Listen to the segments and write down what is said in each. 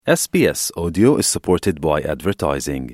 SBS Audio is supported by advertising.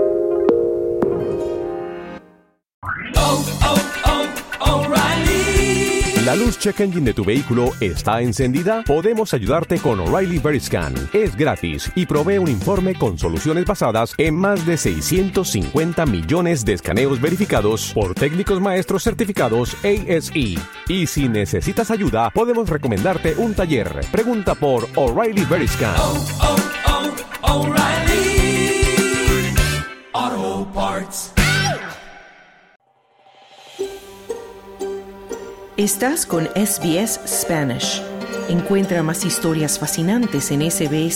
¿La luz check engine de tu vehículo está encendida? Podemos ayudarte con O'Reilly Veriscan. Es gratis y provee un informe con soluciones basadas en más de 650 millones de escaneos verificados por técnicos maestros certificados ASE. Y si necesitas ayuda, podemos recomendarte un taller. Pregunta por O'Reilly Veriscan. O'Reilly Auto Parts. Estás con SBS Spanish. Encuentra más historias fascinantes en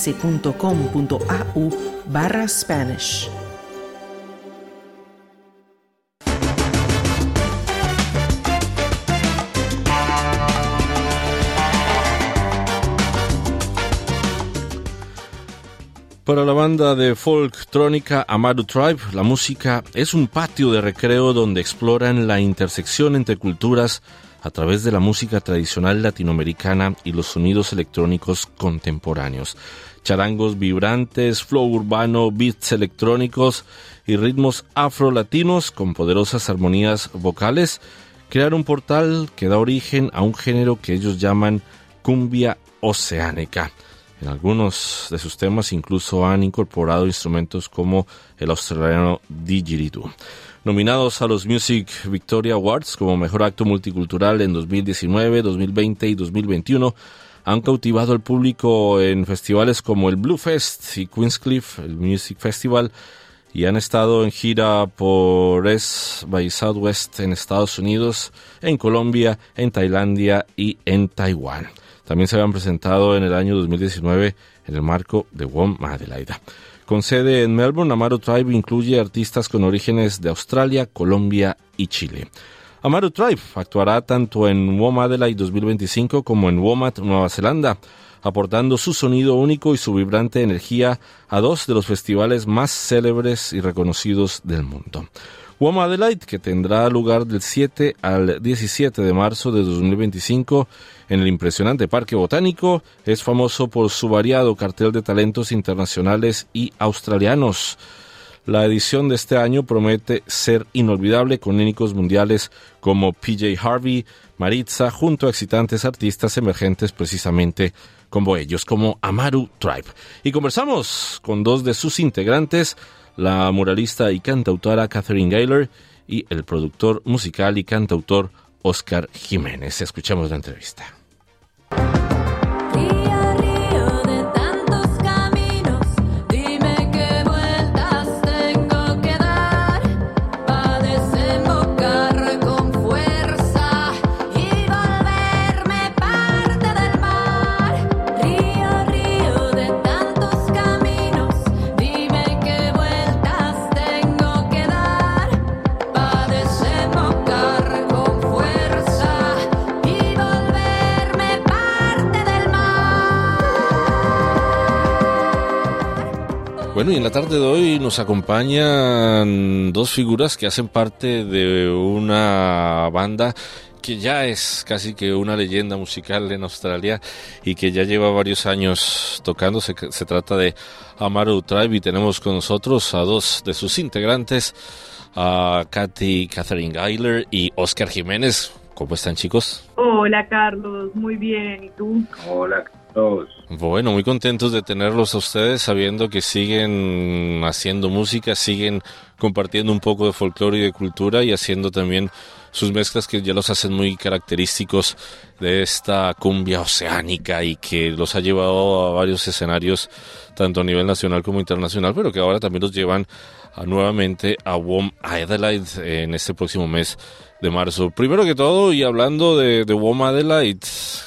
sbs.com.au/Spanish. Para la banda de folktrónica Amaru Tribe, la música es un patio de recreo donde exploran la intersección entre culturas a través de la música tradicional latinoamericana y los sonidos electrónicos contemporáneos. Charangos vibrantes, flow urbano, beats electrónicos y ritmos afro-latinos con poderosas armonías vocales crearon un portal que da origen a un género que ellos llaman cumbia oceánica. En algunos de sus temas incluso han incorporado instrumentos como el australiano didgeridoo. Nominados a los Music Victoria Awards como Mejor Acto Multicultural en 2019, 2020 y 2021, han cautivado al público en festivales como el Blue Fest y Queenscliff, el Music Festival, y han estado en gira por East by Southwest en Estados Unidos, en Colombia, en Tailandia y en Taiwán. También se habían presentado en el año 2019 en el marco de WOM Adelaide. Con sede en Melbourne, Amaru Tribe incluye artistas con orígenes de Australia, Colombia y Chile. Amaru Tribe actuará tanto en WOM Adelaide 2025 como en WOMAD, Nueva Zelanda, aportando su sonido único y su vibrante energía a dos de los festivales más célebres y reconocidos del mundo. WOM Adelaide, que tendrá lugar del 7 al 17 de marzo de 2025 en el impresionante Parque Botánico, es famoso por su variado cartel de talentos internacionales y australianos. La edición de este año promete ser inolvidable con únicos mundiales como PJ Harvey, Maritza, junto a excitantes artistas emergentes precisamente como ellos, como Amaru Tribe. Y conversamos con dos de sus integrantes, la muralista y cantautora Catherine Gayler y el productor musical y cantautor Oscar Jiménez. Escuchamos la entrevista. Bueno, y en la tarde de hoy nos acompañan dos figuras que hacen parte de una banda que ya es casi que una leyenda musical en Australia y que ya lleva varios años tocando. Se trata de Amaru Tribe y tenemos con nosotros a dos de sus integrantes, a Catherine Gayler y Oscar Jiménez. ¿Cómo están, chicos? Hola, Carlos, muy bien. ¿Y tú? Hola, Carlos. Bueno, muy contentos de tenerlos a ustedes, sabiendo que siguen haciendo música, siguen compartiendo un poco de folclore y de cultura y haciendo también sus mezclas que ya los hacen muy característicos de esta cumbia oceánica y que los ha llevado a varios escenarios, tanto a nivel nacional como internacional, pero que ahora también los llevan nuevamente a WOM Adelaide en este próximo mes de marzo. Primero que todo, y hablando de WOM Adelaide,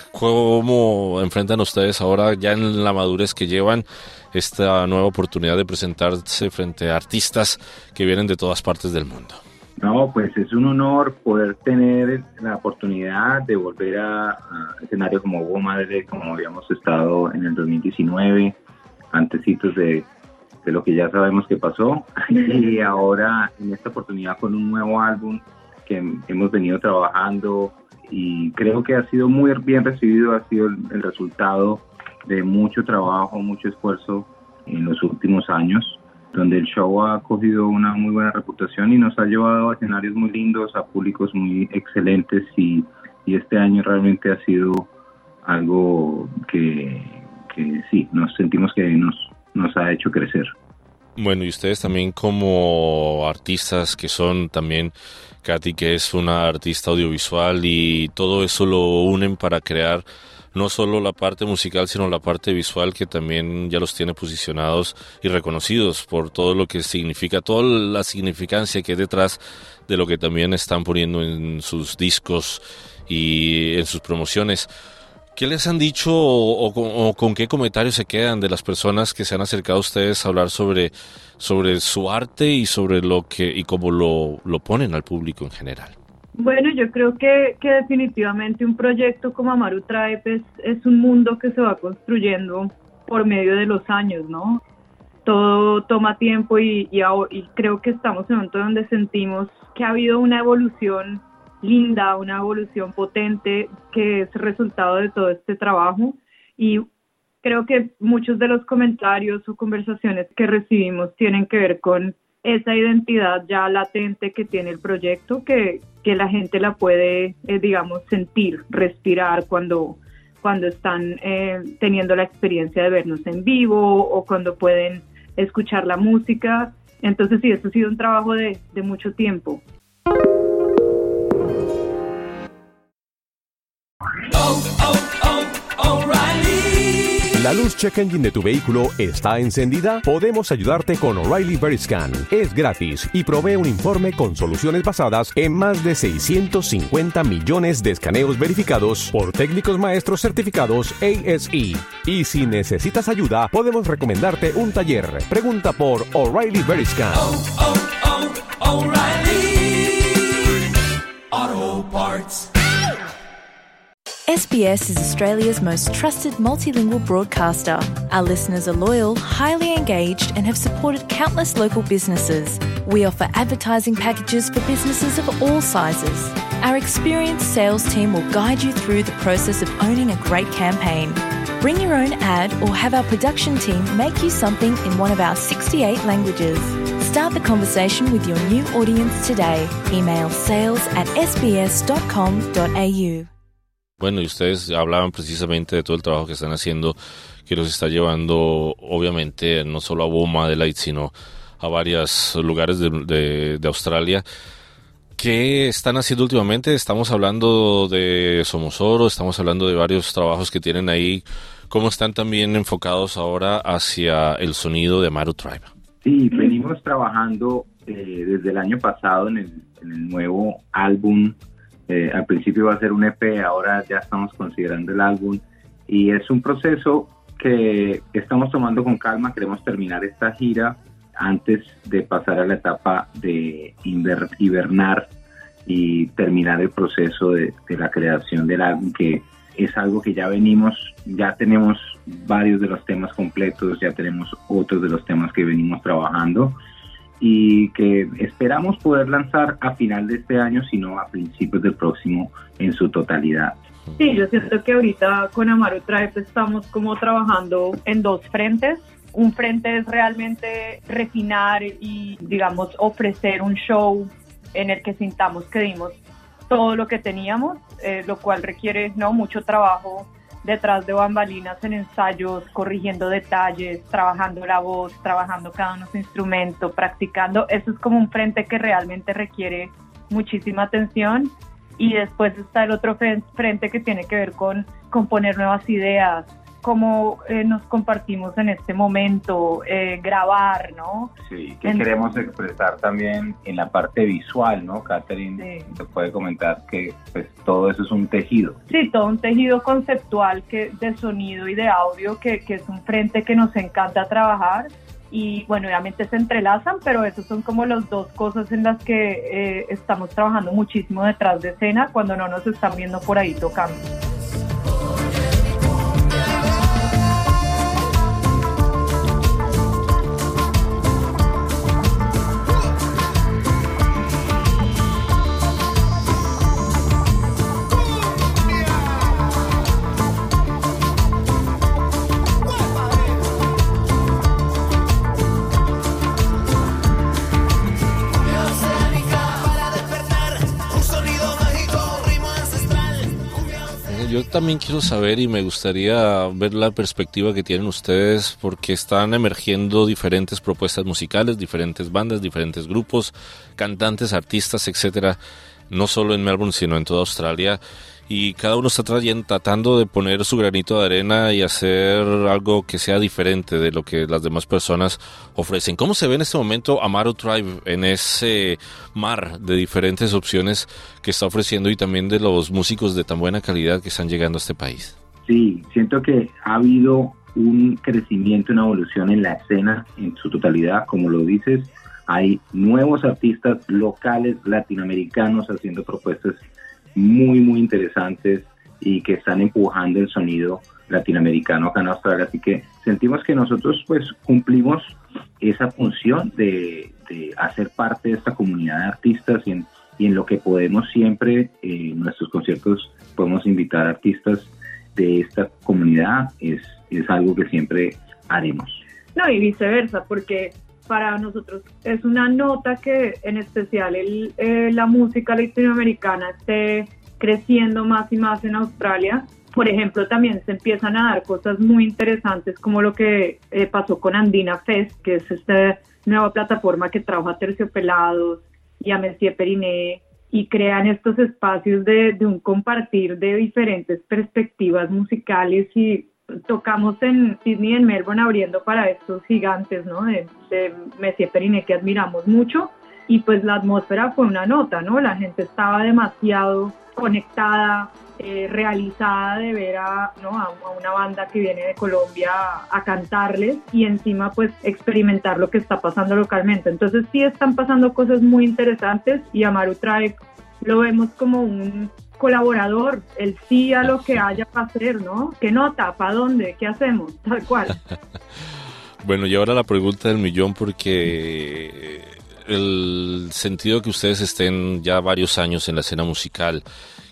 ¿cómo enfrentan ustedes ahora, ya en la madurez que llevan, esta nueva oportunidad de presentarse frente a artistas que vienen de todas partes del mundo? No, pues es un honor poder tener la oportunidad de volver a escenarios como WOM Adelaide, como habíamos estado en el 2019, antecitos de lo que ya sabemos que pasó, y ahora en esta oportunidad con un nuevo álbum que hemos venido trabajando y creo que ha sido muy bien recibido, ha sido el resultado de mucho trabajo, mucho esfuerzo en los últimos años, donde el show ha cogido una muy buena reputación y nos ha llevado a escenarios muy lindos, a públicos muy excelentes, y este año realmente ha sido algo que sí, nos sentimos que nos ha hecho crecer. Bueno, y ustedes también como artistas que son también, Katy, que es una artista audiovisual, y todo eso lo unen para crear no solo la parte musical, sino la parte visual, que también ya los tiene posicionados y reconocidos por todo lo que significa, toda la significancia que hay detrás de lo que también están poniendo en sus discos y en sus promociones. ¿Qué les han dicho o con qué comentarios se quedan de las personas que se han acercado a ustedes a hablar sobre su arte y sobre lo que y cómo lo ponen al público en general? Bueno, yo creo que definitivamente un proyecto como Amaru Tribe es un mundo que se va construyendo por medio de los años, ¿no? Todo toma tiempo y creo que estamos en un momento donde sentimos que ha habido una evolución linda, una evolución potente que es resultado de todo este trabajo, y creo que muchos de los comentarios o conversaciones que recibimos tienen que ver con esa identidad ya latente que tiene el proyecto, que la gente la puede, digamos, sentir, respirar cuando están teniendo la experiencia de vernos en vivo o cuando pueden escuchar la música. Entonces sí, eso ha sido un trabajo de mucho tiempo. ¿La luz check engine de tu vehículo está encendida? Podemos ayudarte con O'Reilly Veriscan. Es gratis y provee un informe con soluciones basadas en más de 650 millones de escaneos verificados por técnicos maestros certificados ASE. Y si necesitas ayuda, podemos recomendarte un taller. Pregunta por O'Reilly Veriscan. O'Reilly Auto Parts. SBS is Australia's most trusted multilingual broadcaster. Our listeners are loyal, highly engaged, and have supported countless local businesses. We offer advertising packages for businesses of all sizes. Our experienced sales team will guide you through the process of owning a great campaign. Bring your own ad or have our production team make you something in one of our 68 languages. Start the conversation with your new audience today. Email sales@sbs.com.au. Bueno, y ustedes hablaban precisamente de todo el trabajo que están haciendo, que los está llevando, obviamente, no solo a Woma Adelaide, sino a varios lugares de Australia. ¿Qué están haciendo últimamente? Estamos hablando de Somos Oro, estamos hablando de varios trabajos que tienen ahí. ¿Cómo están también enfocados ahora hacia el sonido de Amaru Tribe? Sí, venimos trabajando desde el año pasado en el nuevo álbum. Al principio iba a ser un EP, ahora ya estamos considerando el álbum, y es un proceso que estamos tomando con calma. Queremos terminar esta gira antes de pasar a la etapa de hibernar y terminar el proceso de la creación del álbum, que es algo que ya tenemos varios de los temas completos, ya tenemos otros de los temas que venimos trabajando, y que esperamos poder lanzar a final de este año, sino a principios del próximo en su totalidad. Sí, yo siento que ahorita con Amaru Tribe estamos como trabajando en dos frentes. Un frente es realmente refinar y, digamos, ofrecer un show en el que sintamos que dimos todo lo que teníamos, lo cual requiere mucho trabajo detrás de bambalinas, en ensayos, corrigiendo detalles, trabajando la voz, trabajando cada uno su instrumento, practicando. Eso es como un frente que realmente requiere muchísima atención. Y después está el otro frente que tiene que ver con poner nuevas ideas, cómo nos compartimos en este momento, grabar, ¿no? Sí, que queremos expresar también en la parte visual, ¿no? Catherine, sí, te puede comentar que pues todo eso es un tejido. Sí, todo un tejido conceptual de sonido y de audio que es un frente que nos encanta trabajar. Y bueno, obviamente se entrelazan, pero esos son como las dos cosas en las que estamos trabajando muchísimo detrás de escena cuando no nos están viendo por ahí tocando. también quiero saber y me gustaría ver la perspectiva que tienen ustedes porque están emergiendo diferentes propuestas musicales, diferentes bandas, diferentes grupos, cantantes, artistas, etcétera, no solo en Melbourne sino en toda Australia. Y cada uno está tratando de poner su granito de arena y hacer algo que sea diferente de lo que las demás personas ofrecen. ¿Cómo se ve en este momento Amaru Tribe en ese mar de diferentes opciones que está ofreciendo y también de los músicos de tan buena calidad que están llegando a este país? Sí, siento que ha habido un crecimiento, una evolución en la escena en su totalidad, como lo dices. Hay nuevos artistas locales latinoamericanos haciendo propuestas muy interesantes y que están empujando el sonido latinoamericano acá en Australia, así que sentimos que nosotros pues cumplimos esa función de hacer parte de esta comunidad de artistas y en lo que podemos siempre en nuestros conciertos podemos invitar artistas de esta comunidad, es algo que siempre haremos. No, y viceversa, porque para nosotros es una nota que en especial la música latinoamericana esté creciendo más y más en Australia. Por ejemplo, también se empiezan a dar cosas muy interesantes como lo que pasó con Andina Fest, que es esta nueva plataforma que trajo a Terciopelados y a Messier Periné y crean estos espacios de un compartir de diferentes perspectivas musicales y tocamos en Sydney y en Melbourne abriendo para estos gigantes, ¿no? De Messier Periné que admiramos mucho y pues la atmósfera fue una nota, ¿no? La gente estaba demasiado conectada, realizada de ver a una banda que viene de Colombia a cantarles y encima pues experimentar lo que está pasando localmente. Entonces sí están pasando cosas muy interesantes y Amaru Tribe lo vemos como un colaborador, el sí a lo que haya para hacer, ¿no? ¿Qué nota? ¿Para dónde? ¿Qué hacemos? Tal cual. Bueno, y ahora la pregunta del millón, porque el sentido que ustedes estén ya varios años en la escena musical,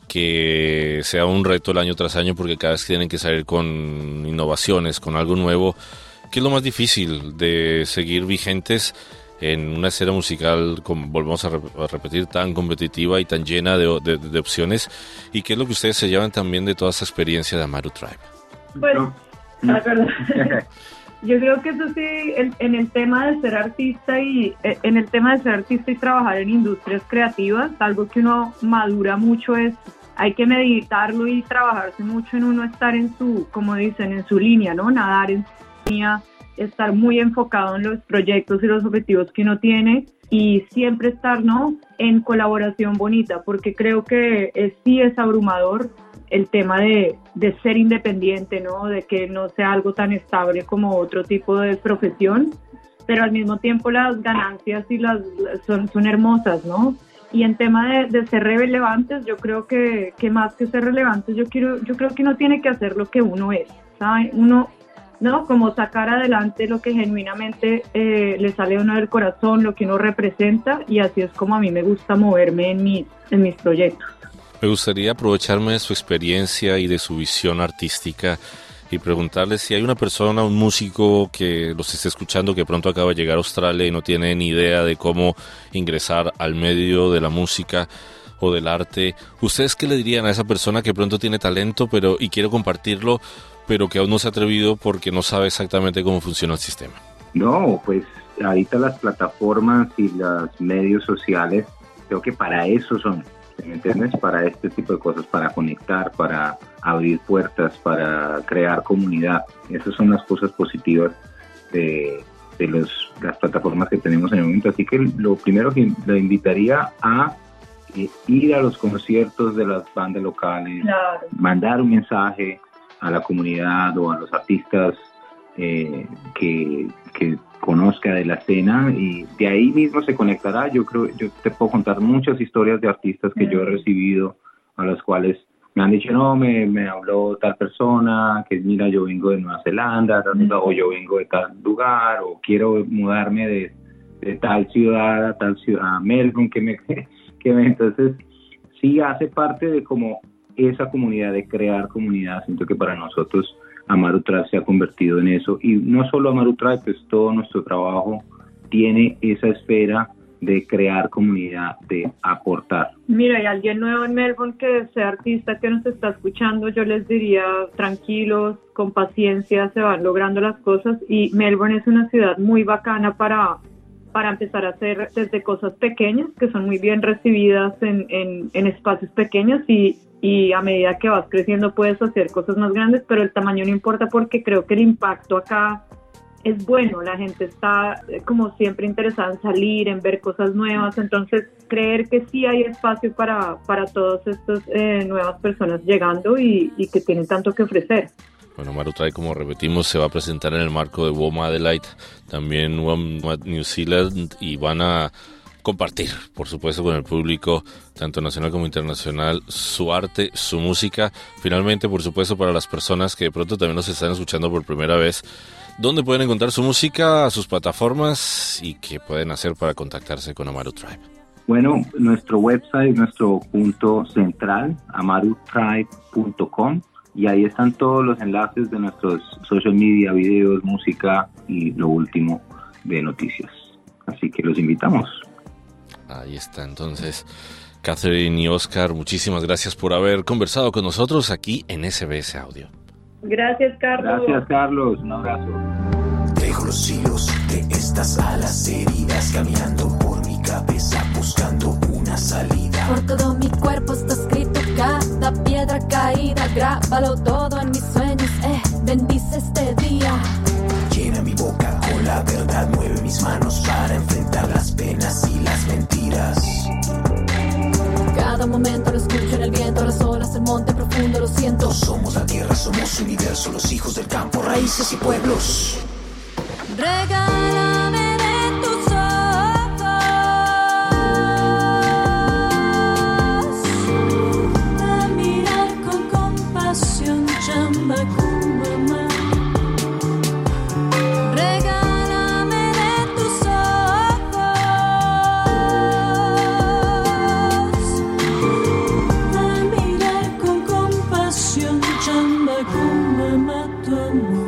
que sea un reto el año tras año, porque cada vez tienen que salir con innovaciones, con algo nuevo, ¿qué es lo más difícil de seguir vigentes en una escena musical, como volvemos a repetir, tan competitiva y tan llena de opciones? ¿Y qué es lo que ustedes se llevan también de toda esa experiencia de Amaru Tribe? Pues, la verdad, yo creo que eso sí, en el tema de ser artista y trabajar en industrias creativas, algo que uno madura mucho es, hay que meditarlo y trabajarse mucho en uno estar en su, como dicen, en su línea, ¿no? Nadar en su línea, estar muy enfocado en los proyectos y los objetivos que uno tiene y siempre estar, ¿no?, en colaboración bonita, porque creo que sí es abrumador el tema de ser independiente, ¿no?, de que no sea algo tan estable como otro tipo de profesión, pero al mismo tiempo las ganancias y son hermosas, ¿no? Y en tema de ser relevantes, yo creo que más que ser relevantes, yo creo que uno tiene que hacer lo que uno es, ¿sabe? Uno, ¿no?, como sacar adelante lo que genuinamente le sale a uno del corazón, lo que uno representa, y así es como a mí me gusta moverme en mis proyectos. Me gustaría aprovecharme de su experiencia y de su visión artística y preguntarle si hay una persona, un músico que los esté escuchando que pronto acaba de llegar a Australia y no tiene ni idea de cómo ingresar al medio de la música o del arte. ¿Ustedes qué le dirían a esa persona que pronto tiene talento y quiere compartirlo, pero que aún no se ha atrevido porque no sabe exactamente cómo funciona el sistema? No, pues ahorita las plataformas y los medios sociales, creo que para eso son, ¿me entiendes? Para este tipo de cosas, para conectar, para abrir puertas, para crear comunidad. Esas son las cosas positivas de las plataformas que tenemos en el momento. Así que lo primero que le invitaría a ir a los conciertos de las bandas locales, claro, mandar un mensaje a la comunidad o a los artistas que conozca de la escena, y de ahí mismo se conectará. Yo te puedo contar muchas historias de artistas que yo he recibido, a las cuales me han dicho, no, me habló tal persona, que mira, yo vengo de Nueva Zelanda, o yo vengo de tal lugar, o quiero mudarme de tal ciudad a Melbourne, entonces sí hace parte de como esa comunidad, de crear comunidad. Siento que para nosotros Amaru Tribe se ha convertido en eso, y no solo Amaru Tribe, pues todo nuestro trabajo tiene esa esfera de crear comunidad, de aportar. Mira, hay alguien nuevo en Melbourne que sea artista que nos está escuchando, yo les diría tranquilos, con paciencia, se van logrando las cosas, y Melbourne es una ciudad muy bacana para empezar a hacer desde cosas pequeñas que son muy bien recibidas en espacios pequeños, y a medida que vas creciendo puedes hacer cosas más grandes, pero el tamaño no importa, porque creo que el impacto acá es bueno. La gente está como siempre interesada en salir, en ver cosas nuevas, entonces creer que sí hay espacio para todas estas nuevas personas llegando y que tienen tanto que ofrecer. Bueno, Maru Tribe, como repetimos, se va a presentar en el marco de WOMA Adelaide, también WOMA New Zealand, y van a compartir, por supuesto, con el público, tanto nacional como internacional, su arte, su música. Finalmente, por supuesto, para las personas que de pronto también nos están escuchando por primera vez, ¿dónde pueden encontrar su música, sus plataformas, y qué pueden hacer para contactarse con Amaru Tribe? Bueno, nuestro website, nuestro punto central, amarutribe.com, y ahí están todos los enlaces de nuestros social media, videos, música y lo último de noticias. Así que los invitamos. Ahí está, entonces, Catherine y Oscar, muchísimas gracias por haber conversado con nosotros aquí en SBS Audio. Gracias, Carlos. Gracias, Carlos. Un abrazo. Dejo los hilos de estas alas heridas, caminando por mi cabeza buscando una salida. Por todo mi cuerpo está escrito cada piedra caída. Grábalo todo en mis sueños, bendice este día. Llena mi boca con la verdad, mueve mis manos para enfrentar las penas y las mentiras. Cada momento lo escucho en el viento, las olas, el monte profundo, lo siento. No somos la tierra, somos universo, los hijos del campo, raíces y pueblos. Regálame de tus ojos, a mirar con compasión, chamba con mamá. Regálame de tus ojos, a mirar con compasión, chamba con mamá, tu amor.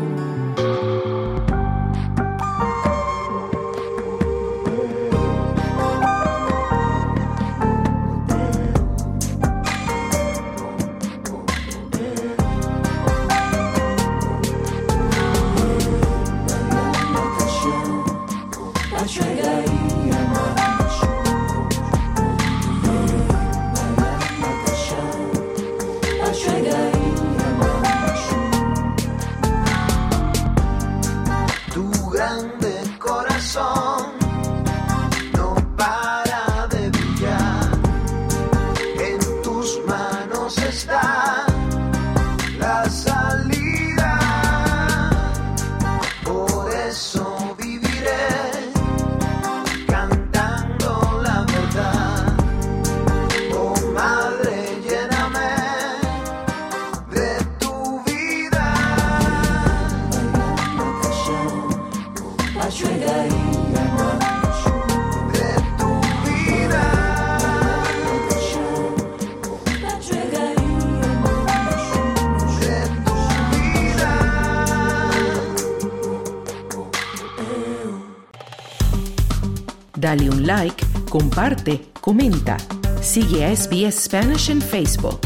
Dale un like, comparte, comenta. Sigue a SBS Spanish en Facebook.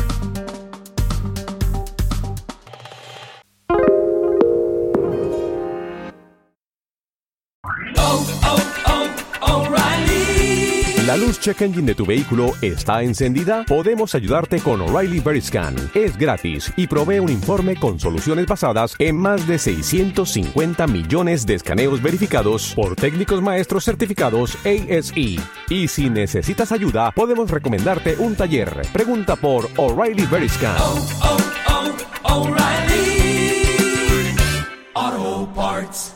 ¿La luz check engine de tu vehículo está encendida? Podemos ayudarte con O'Reilly Veriscan. Es gratis y provee un informe con soluciones basadas en más de 650 millones de escaneos verificados por técnicos maestros certificados ASE. Y si necesitas ayuda, podemos recomendarte un taller. Pregunta por O'Reilly Veriscan. O'Reilly Auto Parts.